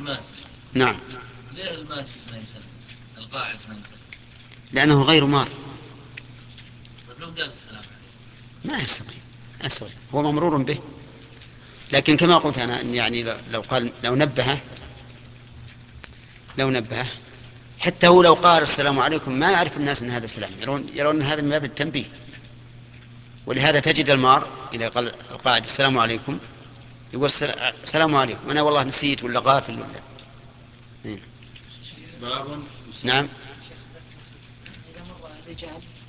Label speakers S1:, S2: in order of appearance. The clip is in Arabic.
S1: الماسك.
S2: نعم.
S1: ليه الماسك ما يسلم؟ القاعد ما يسلم؟
S2: لأنه غير مار.
S1: طيب لو قال السلام عليكم؟
S2: ما يستطيع، ما يستطيع، هو ممرور به. لكن كما قلت أنا يعني لو قال، لو نبهه حتى هو لو قال السلام عليكم ما يعرف الناس أن هذا سلام، يرون أن هذا من باب التنبيه. ولهذا تجد المار إذا قال القاعد السلام عليكم يقول السلام عليكم، أنا والله نسيت ولا غافل ولا.
S1: باب.
S2: نعم.
S3: إذا مر الرجال